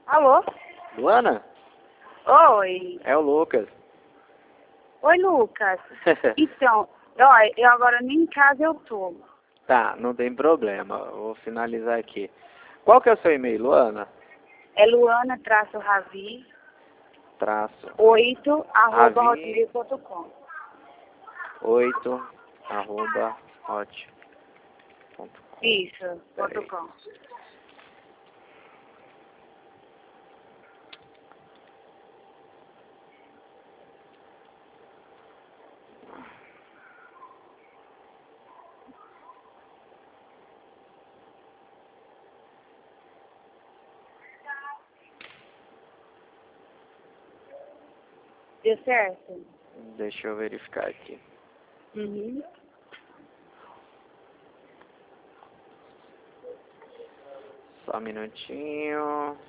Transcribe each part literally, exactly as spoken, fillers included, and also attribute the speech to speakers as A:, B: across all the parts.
A: Alô?
B: Luana?
A: Oi.
B: É o Lucas.
A: Oi, Lucas. Então, ó, eu agora nem em casa eu tô.
B: Tá, não tem problema. Eu vou finalizar aqui. Qual que é o seu e-mail, Luana?
A: É Luana traço Ravi
B: Traço
A: oito arroba
B: Ravi.
A: hotmail ponto com.
B: oito arroba hot ponto com.
A: Isso, ponto
B: Peraí.
A: com. Deu certo?
B: Deixa eu verificar aqui.
A: Uhum.
B: Só um minutinho.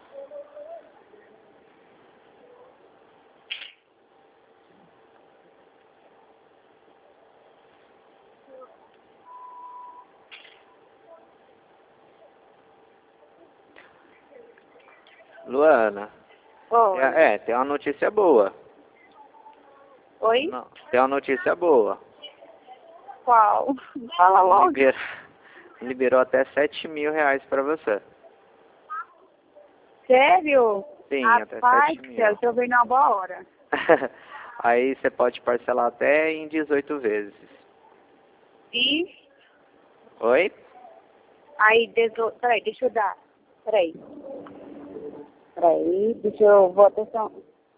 B: Luana,
A: Oi.
B: é, é, tem uma notícia boa.
A: Oi?
B: Não, tem uma notícia boa.
A: Qual? Fala logo.
B: Liber, liberou até sete mil reais pra você.
A: Sério?
B: Sim, até
A: Rapaz,
B: sete
A: céu,
B: mil.
A: tô vendo uma boa hora.
B: Aí você pode parcelar até em dezoito vezes.
A: E
B: Oi?
A: aí, dezo... peraí, deixa eu dar. Peraí. Peraí, deixa eu... Vou atenção.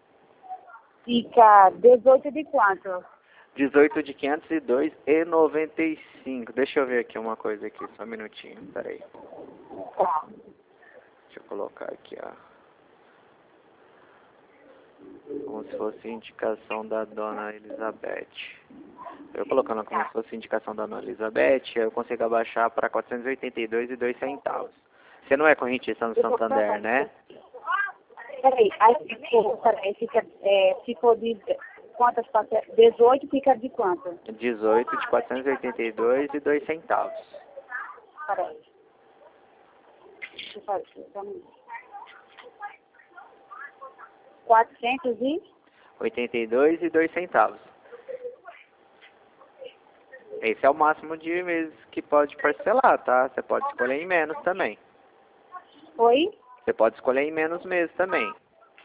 A: Fica dezoito de quanto?
B: dezoito de quinhentos e dois e noventa e cinco. Deixa eu ver aqui uma coisa aqui, só um minutinho, peraí.
A: Tá.
B: Deixa eu colocar aqui, ó. Como se fosse indicação da dona Elizabeth. Eu colocando como se fosse indicação da dona Elizabeth, eu consigo abaixar para quatrocentos e oitenta e dois e dois centavos. Você não é correntista no Santander, né?
A: Peraí, aí ficou, peraí, fica, é, ficou de quantas parcelas? dezoito fica de quanto?
B: dezoito de quatrocentos e oitenta e dois e dois centavos.
A: Peraí. Deixa eu fazer, só um minuto. quatrocentos e?
B: oitenta e dois e dois centavos. Esse é o máximo de meses que pode parcelar, tá? Você pode escolher em menos também.
A: Oi?
B: Você pode escolher em menos meses também.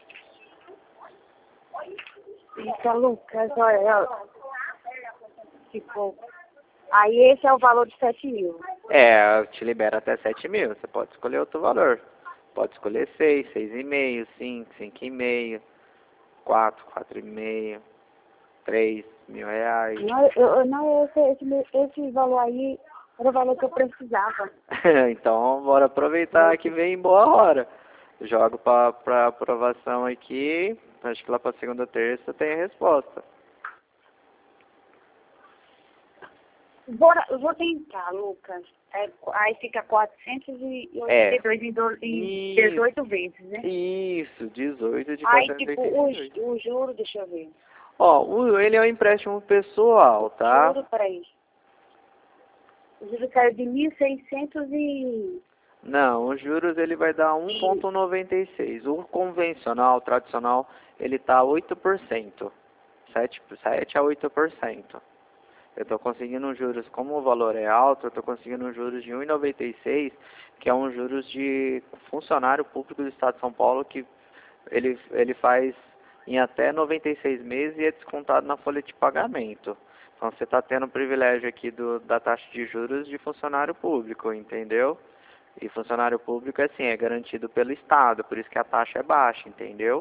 A: Eita, Lucas, olha, ficou. Aí esse é o valor de sete mil.
B: É, te libera até sete mil. Você pode escolher outro valor. Pode escolher seis, seis e meio, cinco, cinco e meio, quatro, quatro e meio, três mil reais.
A: Não, eu, eu- não esse, esse, esse valor aí era o valor que eu precisava.
B: Então, bora aproveitar que vem em boa hora. Jogo para para aprovação aqui. Acho que lá para segunda, terça tem a resposta.
A: Bora, eu vou tentar, Lucas. É, aí fica quatrocentos e oitenta e dois em, do, em
B: Isso.
A: dezoito vezes, né?
B: Isso, dezoito de
A: Aí,
B: quatrocentos e
A: tipo,
B: oitenta
A: o,
B: e dois.
A: ju- o juro, deixa eu ver.
B: Ó, o- ele é um empréstimo pessoal, tá?
A: Juro, peraí. O juro caiu de mil e seiscentos e...
B: Não, os juros ele vai dar um vírgula noventa e seis. O convencional, tradicional, ele tá oito por cento. sete, sete a oito por cento. Eu estou conseguindo juros, como o valor é alto, eu estou conseguindo juros de um vírgula noventa e seis, que é um juros de funcionário público do Estado de São Paulo, que ele, ele faz em até noventa e seis meses e é descontado na folha de pagamento. Então você está tendo o privilégio aqui do, da taxa de juros de funcionário público, entendeu? E funcionário público, assim, é garantido pelo Estado, por isso que a taxa é baixa, entendeu?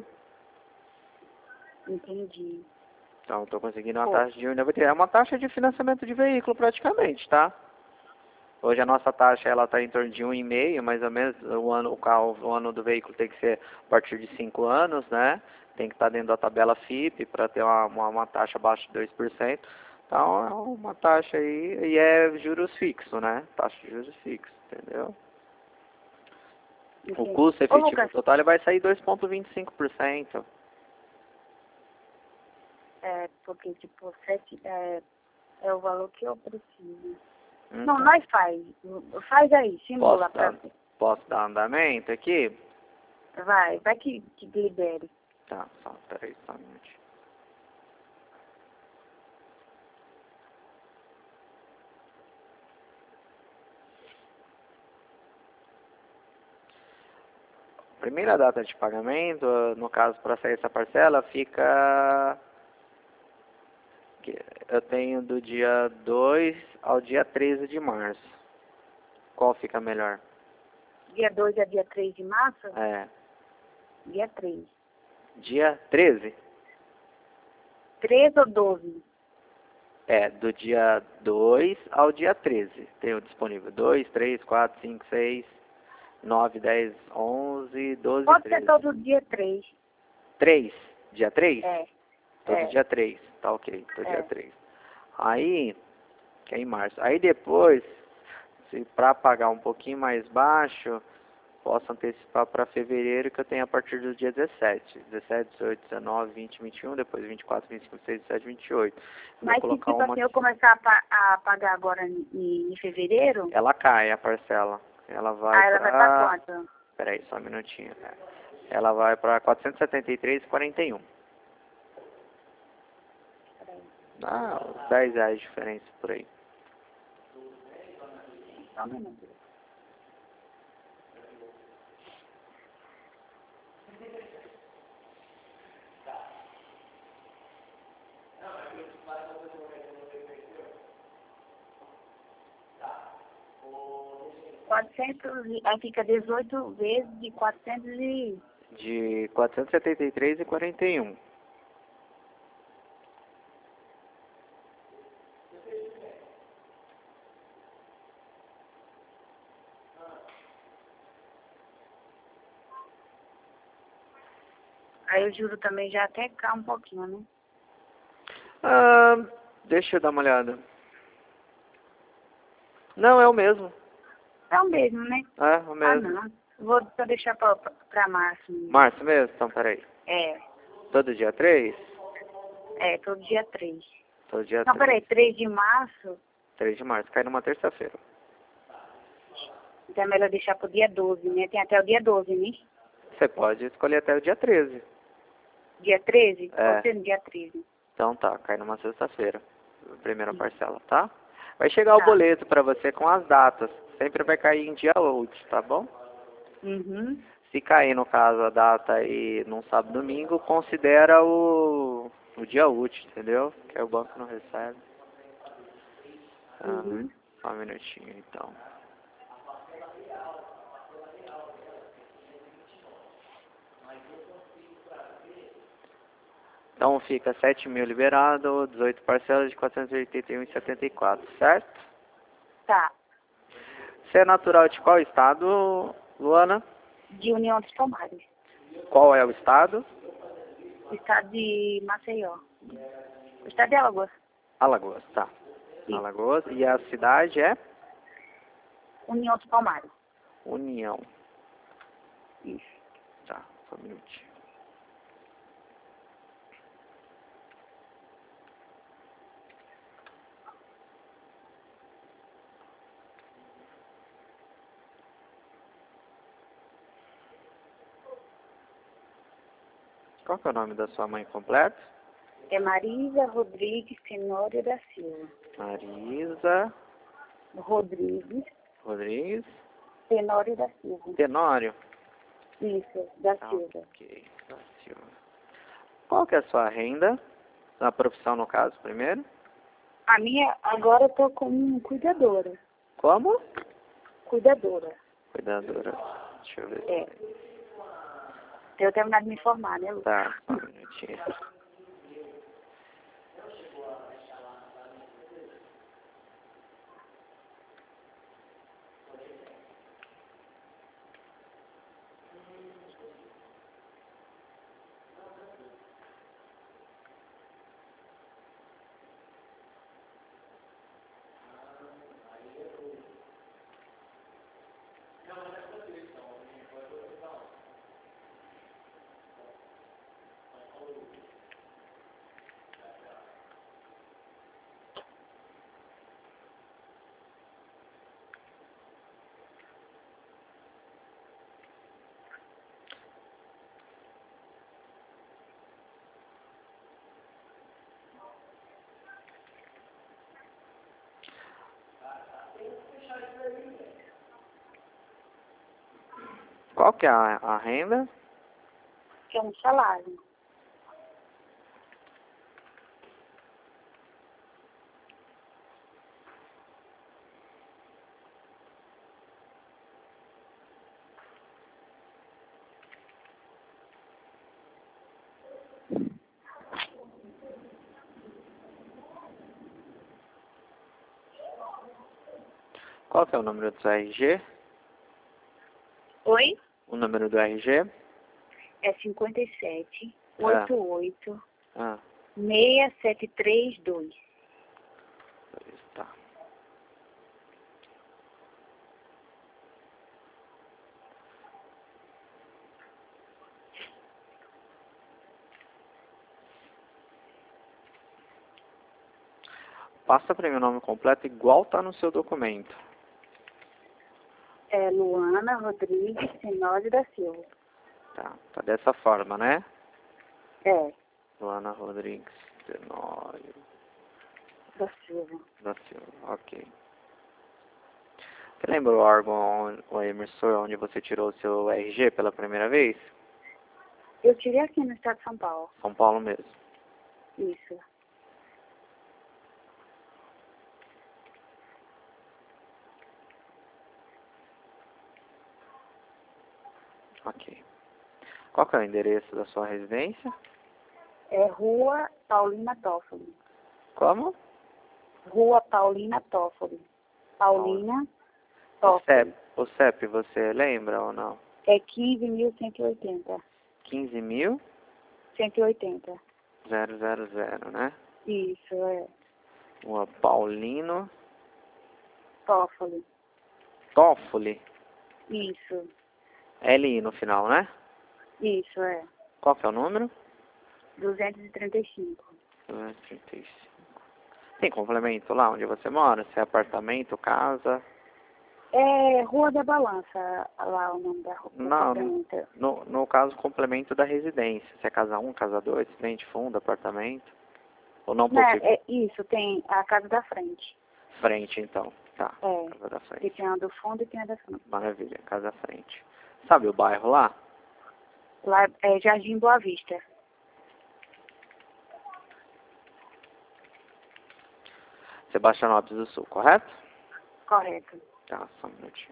A: Entendi.
B: Então, estou conseguindo uma
A: Pô.
B: taxa de um vírgula noventa e seis. É uma taxa de financiamento de veículo, praticamente, tá? Hoje a nossa taxa ela está em torno de um vírgula cinco, mais ou menos. O ano, o carro, o ano do veículo tem que ser a partir de cinco anos, né? Tem que estar dentro da tabela F I P para ter uma, uma, uma taxa abaixo de dois por cento. Então, é uma taxa aí, e é juros fixos, né? Taxa de juros fixos, entendeu?
A: Entendi.
B: O custo
A: Ô,
B: efetivo
A: Lucas,
B: total ele vai sair dois vírgula vinte e cinco por cento.
A: é, porque, tipo, sete, é, é o valor que eu preciso.
B: Então,
A: Não, nós faz. Faz aí, simula
B: posso
A: pra
B: dar,
A: ver.
B: posso dar andamento aqui?
A: Vai, vai que, que libere.
B: Tá, só, peraí, só um minutinho. Primeira data de pagamento, no caso, para sair essa parcela, fica... Eu tenho do dia dois ao dia treze de março. Qual fica melhor?
A: Dia dois a dia três de março?
B: É.
A: Dia três.
B: Dia treze?
A: treze ou doze?
B: É, do dia dois ao dia treze. Tenho disponível dois, três, quatro, cinco, seis, nove, dez, onze, doze,
A: Pode
B: treze.
A: ser todo dia três.
B: três? Dia três?
A: É.
B: Todo
A: é.
B: dia três. Tá ok, todo
A: É.
B: dia três. Aí, que é em março. Aí depois, se para pagar um pouquinho mais baixo, posso antecipar para fevereiro, que eu tenho a partir do dia dezessete. dezessete, dezoito, dezenove, vinte, vinte e um, depois vinte e quatro, vinte e cinco, vinte e seis, vinte e sete, vinte e oito. Vou
A: Mas se
B: colocar
A: tipo
B: uma...
A: assim, eu começar a, pa a pagar agora em, em fevereiro,
B: Ela cai, a parcela. Ela vai
A: aí ela vai pra
B: para...
A: quanto?
B: Peraí, só um minutinho. Ela vai para quatrocentos e setenta e três reais e quarenta e um. Ah, uns dez reais de diferença por aí.
A: Só um minuto. quatrocentos, e- aí fica dezoito vezes de quatrocentos e...
B: De quatrocentos e setenta e três reais e quarenta e um.
A: Aí o juro também já até cai um pouquinho, né?
B: Ah, deixa eu dar uma olhada. Não, é o mesmo.
A: É o mesmo, né?
B: É, o
A: Ah,
B: mesmo.
A: não. Vou só deixar pra, pra, pra março.
B: Março mesmo? Então, peraí.
A: É,
B: Todo dia três?
A: é, todo dia três.
B: Todo dia
A: Não,
B: três.
A: peraí, três de março,
B: três de março, cai numa terça-feira.
A: então é melhor deixar pro dia doze, né? Tem até o dia doze, né?
B: Você pode escolher até o dia treze.
A: Dia treze?
B: É.
A: Pode ser no dia treze.
B: Então tá, cai numa sexta-feira. Primeira parcela, tá? Vai chegar o
A: Tá.
B: boleto pra você com as datas. Sempre vai cair em dia útil, tá bom?
A: Uhum.
B: Se cair, no caso, a data aí num sábado domingo, considera o, o dia útil, entendeu? Que aí o banco não recebe. Ah,
A: Uhum.
B: só um minutinho, então. Então fica sete mil liberado, dezoito parcelas de quatrocentos e oitenta e um reais e setenta e quatro, certo?
A: Tá.
B: Você é natural de qual estado, Luana?
A: De União dos Palmares.
B: Qual é o estado?
A: Estado de Maceió. Estado de Alagoas.
B: Alagoas, tá.
A: Isso.
B: Alagoas. E a cidade é?
A: União dos Palmares.
B: União.
A: Isso.
B: Tá, só um minutinho. Qual que é o nome da sua mãe completo?
A: É Marisa Rodrigues Tenório da Silva.
B: Marisa
A: Rodrigues
B: Rodrigues
A: Tenório da Silva.
B: Tenório.
A: Isso, da
B: Tá,
A: Silva.
B: ok, da Silva. Qual que é a sua renda? A profissão, no caso, primeiro?
A: A minha, agora eu tô como cuidadora.
B: Como?
A: Cuidadora.
B: Cuidadora. Deixa eu ver.
A: É. Eu terminado de me formar, né, Lu?
B: Tá, só um minutinho. Qual que é a, a renda?
A: Que é um salário.
B: Qual que é o número do seu R G?
A: Oi?
B: O número do R G?
A: É cinquenta e sete,
B: Ah.
A: oitenta e oito,
B: Ah,
A: seis sete três dois.
B: tá. Passa para mim o nome completo igual tá no seu documento.
A: É Luana Rodrigues Tenório da Silva.
B: Tá, tá dessa forma, né?
A: É,
B: Luana Rodrigues Tenório
A: da Silva.
B: da Silva, ok. Você lembra o órgão, o emissor, onde você tirou o seu R G pela primeira vez?
A: Eu tirei aqui no estado de São Paulo.
B: São Paulo mesmo.
A: Isso.
B: Ok. Qual que é o endereço da sua residência?
A: É Rua Paulina Toffoli.
B: Como?
A: Rua Paulina Toffoli. Paulina
B: O
A: Toffoli.
B: C E P, o C E P você lembra ou não?
A: É quinze mil cento e oitenta.
B: quinze mil
A: cento e oitenta.
B: zero zero zero, né?
A: Isso, é.
B: Uma Paulino
A: Toffoli.
B: Toffoli.
A: Isso.
B: L I no final, né?
A: Isso, é.
B: Qual que é o número?
A: duzentos e trinta e cinco.
B: duzentos e trinta e cinco. Tem complemento lá onde você mora? Se é apartamento, casa?
A: É Rua da Balança, lá o nome da rua.
B: Não, no, no caso, complemento da residência. Se é casa um, casa dois, frente, fundo, apartamento. Ou não
A: Não,
B: possível?
A: é isso, tem a casa da frente.
B: Frente, então. Tá,
A: É.
B: casa da
A: Que
B: frente.
A: tem a do fundo e tem a da frente.
B: Maravilha, casa da frente. Sabe o bairro lá?
A: Lá é Jardim Boa Vista.
B: Sebastianópolis do Sul, correto?
A: Correto.
B: Tá, só um minutinho.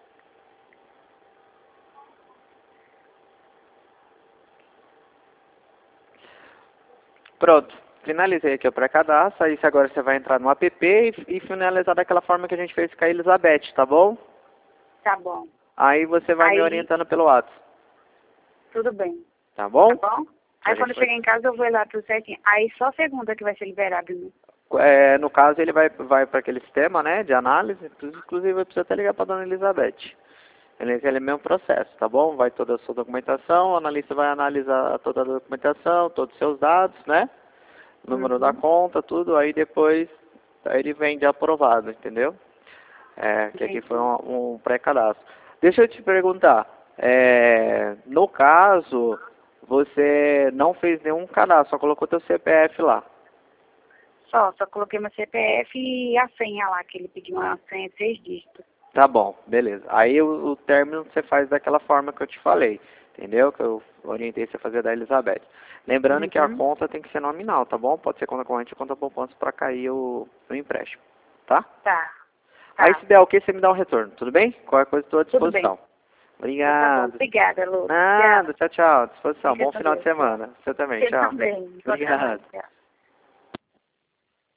B: Pronto, finalizei aqui o pré-cadastro, aí agora você vai entrar no app e, e finalizar daquela forma que a gente fez com a Elizabeth, tá bom?
A: Tá bom.
B: Aí você vai
A: Aí-
B: me orientando pelo WhatsApp,
A: Tudo bem.
B: tá bom?
A: Tá bom?
B: A
A: Aí
B: gente
A: quando eu
B: vai-
A: chegar em casa eu vou lá tudo certinho. Aí só segunda que vai ser liberado, né?
B: É, no caso, ele vai, vai para aquele sistema, né, de análise, inclusive eu preciso até ligar para a dona Elizabeth. Ele é aquele mesmo processo, tá bom? Vai toda a sua documentação, o analista vai analisar toda a documentação, todos os seus dados, né? Número
A: Uhum.
B: da conta, tudo, aí depois aí ele vem de aprovado, entendeu? É, que aqui
A: Entendi.
B: foi um, um pré-cadastro. Deixa eu te perguntar, é, no caso, você não fez nenhum cadastro, só colocou teu C P F lá.
A: Só, só coloquei meu C P F e a senha lá, que ele pediu uma senha de seis dígitos.
B: Tá bom, beleza. Aí o, o término você faz daquela forma que eu te falei, entendeu? Que eu orientei você a fazer da Elizabeth. Lembrando
A: Uhum.
B: que a conta tem que ser nominal, tá bom? Pode ser conta corrente ou conta poupança para cair o, o empréstimo, tá?
A: Tá.
B: Aí
A: Tá.
B: se der o que, você me dá um retorno, tudo bem? Qualquer coisa estou à
A: Tudo bem.
B: disposição.
A: Tá bom.
B: Obrigado.
A: Obrigada, Lu.
B: Nada, tchau, tchau. À disposição.
A: Fica
B: Bom
A: com
B: final de
A: Deus.
B: semana. Você também,
A: Você
B: tchau.
A: também. Boa
B: Obrigado.
A: tarde. Tchau.